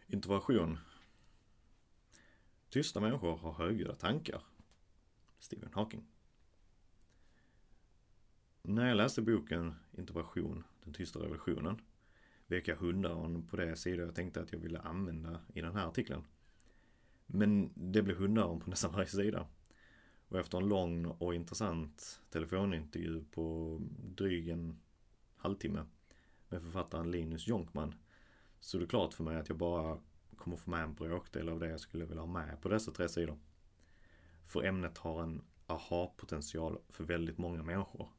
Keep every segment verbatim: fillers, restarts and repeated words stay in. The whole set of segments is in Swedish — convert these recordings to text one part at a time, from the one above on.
Introversion. Tysta människor har högljudda tankar. Stephen Hawking. När jag läste boken Introversion, den tysta revolutionen, vek jag hundöron på det sidor jag tänkte att jag ville använda i den här artikeln. Men det blev hundöron på nästan varje sida. Och efter en lång och intressant telefonintervju på dryg en halvtimme med författaren Linus Jonkman, så är det klart för mig att jag bara kommer få med en bråkdel av det jag skulle vilja ha med på dessa tre sidor. För ämnet har en aha-potential för väldigt många människor.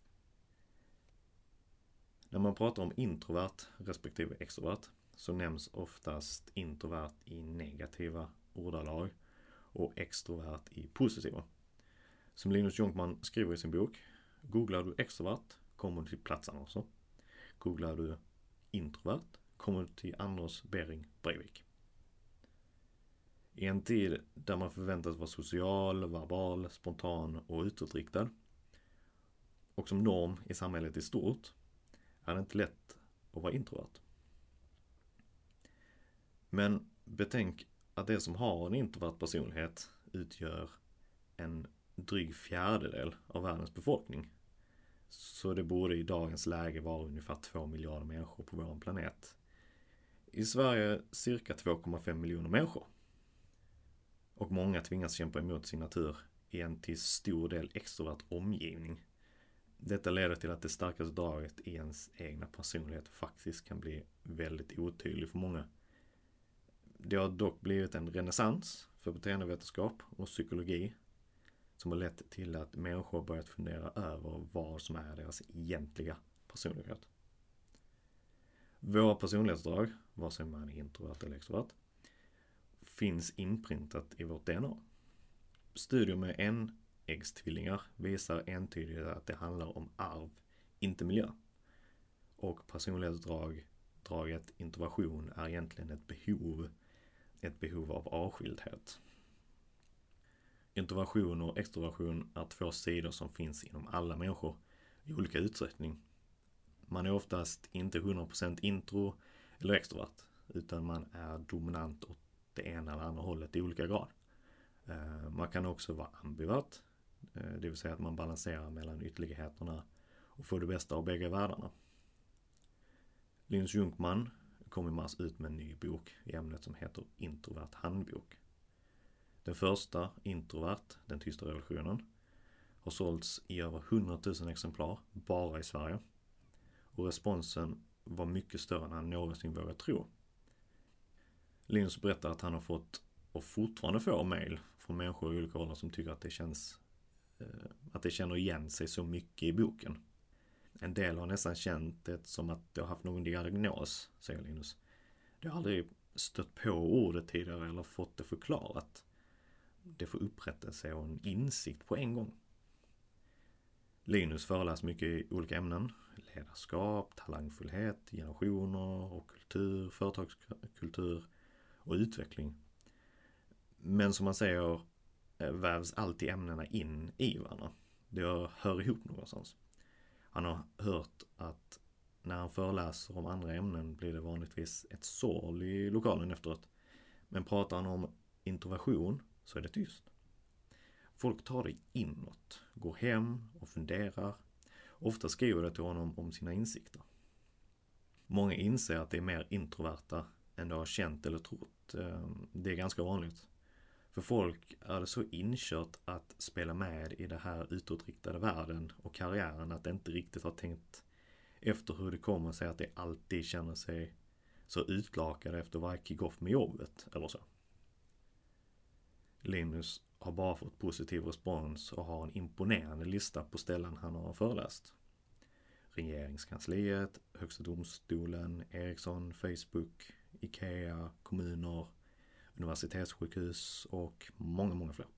När man pratar om introvert respektive extrovert så nämns oftast introvert i negativa ordalag och extrovert i positiva. Som Linus Jonkman skriver i sin bok, googlar du extrovert kommer du till platsannonser. Googlar du introvert kommer du till Anders Bering Breivik. I en tid där man förväntas vara social, verbal, spontan och utåtriktad och som norm i samhället i stort är det inte lätt att vara introvert. Men betänk att det som har en introvert personlighet utgör en dryg fjärdedel av världens befolkning. Så det borde i dagens läge vara ungefär två miljarder människor på vår planet. I Sverige cirka två komma fem miljoner människor. Och många tvingas kämpa emot sin natur i en till stor del extrovert omgivning. Detta leder till att det starkaste draget i ens egna personlighet faktiskt kan bli väldigt otydlig för många. Det har dock blivit en renässans för beteendevetenskap och psykologi som har lett till att människor börjat fundera över vad som är deras egentliga personlighet. Våra personlighetsdrag, vare sig man är introvert eller extrovert, finns inprintat i vårt D N A. Studier med enäggstvillingar visar entydigt att det handlar om arv, inte miljö. Och personlighetsdrag, draget introversion är egentligen ett behov, ett behov av avskildhet. Introversion och extroversion är två sidor som finns inom alla människor i olika utsträckning. Man är oftast inte hundra procent intro eller extrovert, utan man är dominant åt det ena eller andra hållet i olika grad. Man kan också vara ambivert, det vill säga att man balanserar mellan ytterligheterna och får det bästa av bägge världarna. Linus Jonkman kom i mars ut med en ny bok i ämnet som heter Introvert handbok. Den första, Introvert, den tysta revolutionen, har sålts i över hundratusen exemplar bara i Sverige. Och responsen var mycket större än han någonsin vågat tro. Linus berättar att han har fått och fortfarande får mejl från människor i olika åldrar som tycker att det känns eh, att det känner igen sig så mycket i boken. En del har nästan känt det som att de har haft någon diagnos, säger Linus. De har aldrig stött på ordet tidigare eller fått det förklarat. Det får upprättelse och en insikt på en gång. Linus föreläser mycket i olika ämnen. Ledarskap, talangfullhet, generationer och kultur, företagskultur och utveckling. Men som man säger vävs alltid ämnena in i varandra. Det hör ihop någonstans. Han har hört att när han föreläser om andra ämnen blir det vanligtvis ett sål i lokalen efteråt. Men pratar han om introversion så är det tyst. Folk tar det inåt, går hem och funderar. Ofta skriver det till honom om sina insikter. Många inser att det är mer introverta än de har känt eller trott. Det är ganska vanligt. För folk är det så inkört att spela med i det här utåtriktade världen och karriären att det inte riktigt har tänkt efter hur det kommer sig att det alltid känner sig så utlakade efter varje kick-off med jobbet eller så. Linus har bara fått positiv respons och har en imponerande lista på ställen han har föreläst. Regeringskansliet, Högsta domstolen, Ericsson, Facebook, Ikea, kommuner, universitetssjukhus och många, många fler.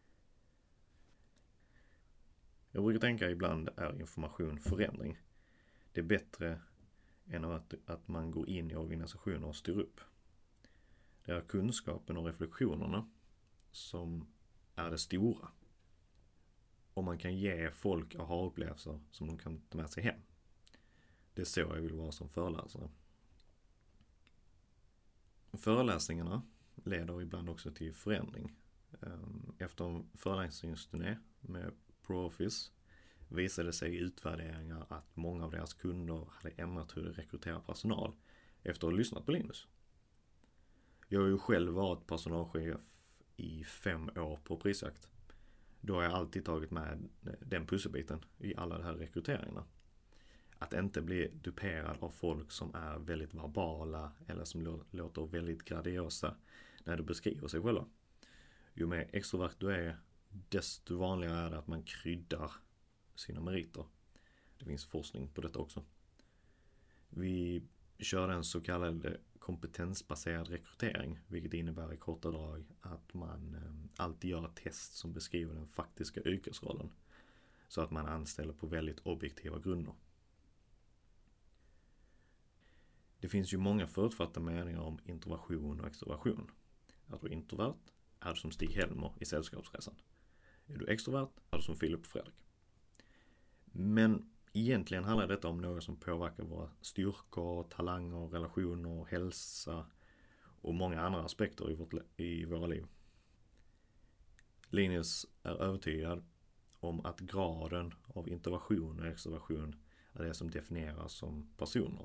Jag brukar tänka ibland är information förändring. Det är bättre än att, att man går in i organisationer och styr upp. Det är kunskapen och reflektionerna som är det stora. Och man kan ge folk aha-upplevelser som de kan ta med sig hem. Det är så jag vill vara som föreläsare. Föreläsningarna leder ibland också till förändring. Efter en föreläsningsturné med ProOffice visade sig i utvärderingar att många av deras kunder hade ändrat hur de rekryterar personal efter att ha lyssnat på Linus. Jag har ju själv varit personalchef i fem år på Prisjakt. Då har jag alltid tagit med den pusselbiten i alla de här rekryteringarna. Att inte bli duperad av folk som är väldigt verbala eller som låter väldigt grandiosa när de beskriver sig själva. Ju mer extrovert du är, desto vanligare är det att man kryddar sina meriter. Det finns forskning på detta också. Vi kör en så kallad kompetensbaserad rekrytering, vilket innebär i korta drag att man alltid gör ett test som beskriver den faktiska yrkesrollen, så att man anställer på väldigt objektiva grunder. Det finns ju många förutfattade meningar om introversion och extroversion. Är du introvert är du som Stig Helmer i Sällskapsresan. Är du extrovert är du som Filip och Fredrik. Men egentligen handlar detta om något som påverkar våra styrkor, talanger, relationer, hälsa och många andra aspekter i, vårt, i våra liv. Linus är övertygad om att graden av introversion och extroversion är det som definieras som personer.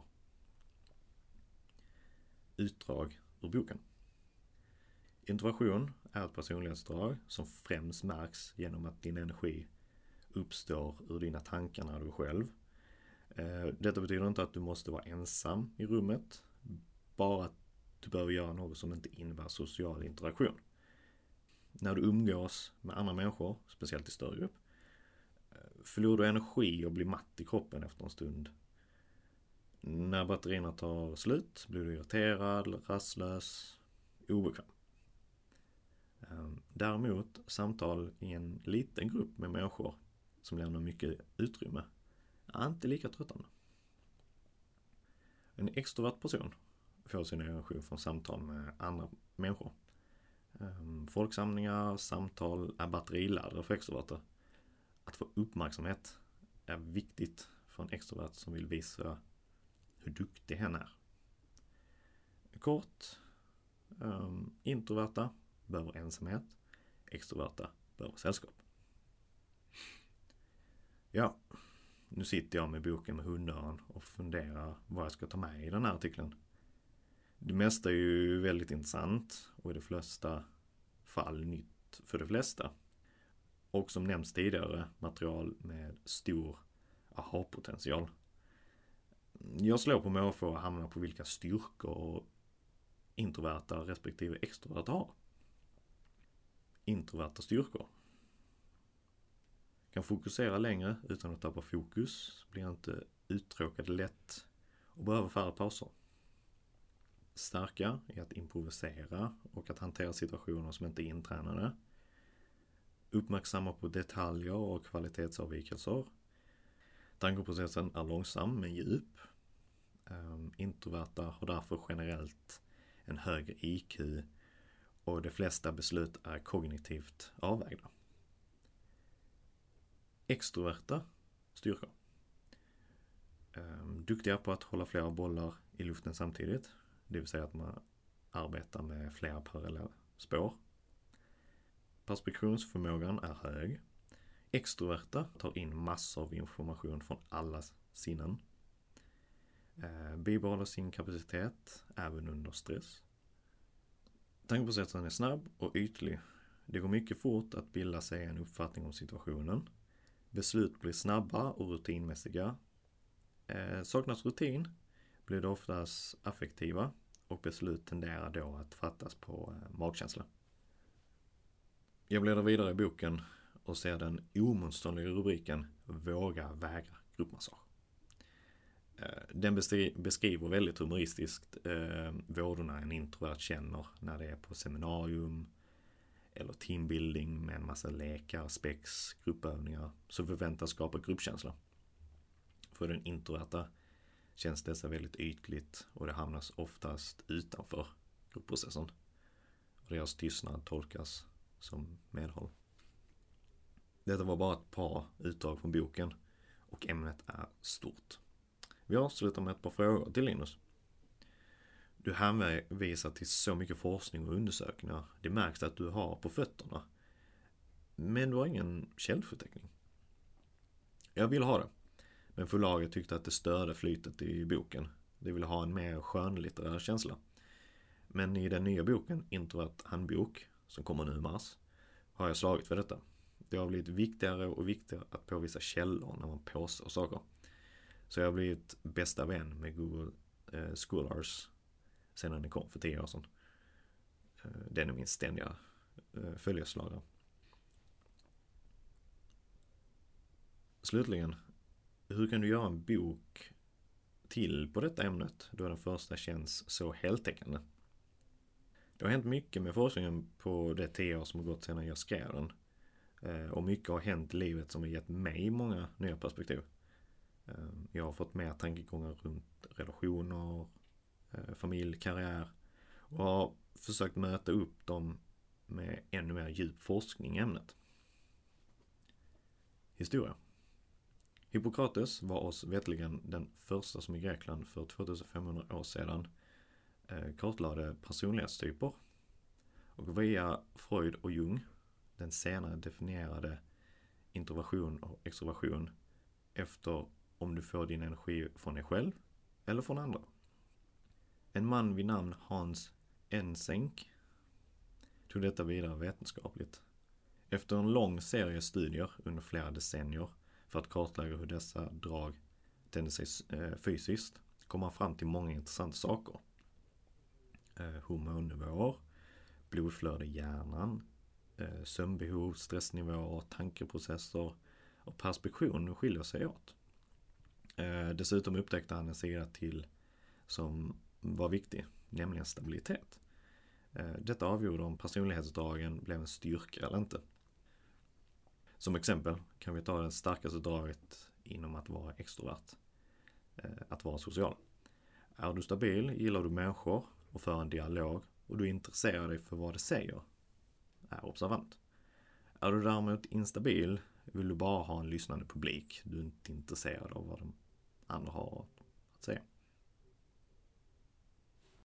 Utdrag ur boken. Introversion är ett personlighetsdrag som främst märks genom att din energi uppstår ur dina tankar när du är själv. Detta betyder inte att du måste vara ensam i rummet, bara att du behöver göra något som inte innebär social interaktion. När du umgås med andra människor, speciellt i större grupp, förlorar du energi och blir matt i kroppen efter en stund. När batterierna tar slut blir du irriterad, rastlös, obekväm. Däremot samtal i en liten grupp med människor som lämnar mycket utrymme är inte lika tröttande. En extrovert person får sin energi från samtal med andra människor. Folksamlingar, samtal är batteriladdare för extroverter. Att få uppmärksamhet är viktigt för en extrovert som vill visa hur duktig hen är. Kort, um, introverta behöver ensamhet, extroverta behöver sällskap. Ja, nu sitter jag med boken med hundöron och funderar vad jag ska ta med i den här artikeln. Det mesta är ju väldigt intressant och i de flesta fall nytt för de flesta. Och som nämnts tidigare, material med stor aha-potential. Jag slår på måfå att hamna på vilka styrkor introverta respektive extroverta har. Introverta styrkor. Kan fokusera längre utan att tappa fokus, blir inte uttråkad lätt och behöver färre pauser. Starka i att improvisera och att hantera situationer som inte är intränade. Uppmärksamma på detaljer och kvalitetsavvikelser. Tankeprocessen är långsam men djup. Um, introverta har därför generellt en högre I Q och de flesta beslut är kognitivt avvägda. Extroverta styrkor. Um, duktiga på att hålla flera bollar i luften samtidigt. Det vill säga att man arbetar med flera parallella spår. Perspektionsförmågan är hög. Extroverta tar in massor av information från alla sinnen. Eh, bibehåller sin kapacitet även under stress. Tankeprocessen är snabb och ytlig. Det går mycket fort att bilda sig en uppfattning om situationen. Beslut blir snabba och rutinmässiga. Eh, saknas rutin blir det oftast affektiva och beslut tenderar då att fattas på eh, magkänsla. Jag bläddrar vidare i boken och ser den omotståndliga rubriken Våga vägra gruppmassage. Den beskriver väldigt humoristiskt eh, vådorna en introvert känner när det är på seminarium eller teambuilding med en massa lekar, spex, gruppövningar som förväntas skapa gruppkänsla. För den introverta känns dessa väldigt ytligt och det hamnas oftast utanför gruppprocessen. Och deras tystnad tolkas som medhåll. Detta var bara ett par utdrag från boken och ämnet är stort. Vi avslutar med ett par frågor till Linus. Du hänvisar till så mycket forskning och undersökningar. Det märks att du har på fötterna. Men du har ingen källförteckning. Jag vill ha det. Men förlaget tyckte att det störde flytet i boken. De ville ha en mer skönlitterär känsla. Men i den nya boken, Introvert handbok, som kommer nu i mars, har jag slagit för detta. Det har blivit viktigare och viktigare att påvisa källor när man påstår saker. Så jag har blivit bästa vän med Google eh, Scholars sedan den kom för tio år sedan. Eh, den är min ständiga eh, följeslagare. Slutligen, hur kan du göra en bok till på detta ämnet då den första känns så heltäckande? Det har hänt mycket med forskningen på det tio år som har gått sedan jag skrev den. Och mycket har hänt i livet som har gett mig många nya perspektiv. Jag har fått mer tankegångar runt relationer, familj, karriär och har försökt möta upp dem med ännu mer djup forskning i ämnet. Historia. Hippokrates var oss vetligen den första som i Grekland för tvåtusenfemhundra år sedan kartlade personlighetstyper. Och via Freud och Jung, den senare definierade introversion och extroversion efter om du får din energi från dig själv eller från andra. En man vid namn Hans Eysenck tog detta vidare vetenskapligt. Efter en lång serie studier under flera decennier för att kartlägga hur dessa drag tänder sig fysiskt kom man fram till många intressanta saker. Hormonnivåer, blodflöde i hjärnan, sömnbehov, stressnivåer, tankeprocesser och perspektion skiljer sig åt. Dessutom upptäckte han en sida till som var viktig, nämligen stabilitet. Detta avgjorde om personlighetsdragen blev en styrka eller inte. Som exempel kan vi ta det starkaste draget inom att vara extrovert, att vara social. Är du stabil, gillar du människor och för en dialog och du intresserar dig för vad det säger, är observant. Är du däremot instabil, vill du bara ha en lyssnande publik, du är inte intresserad av vad de andra har att säga.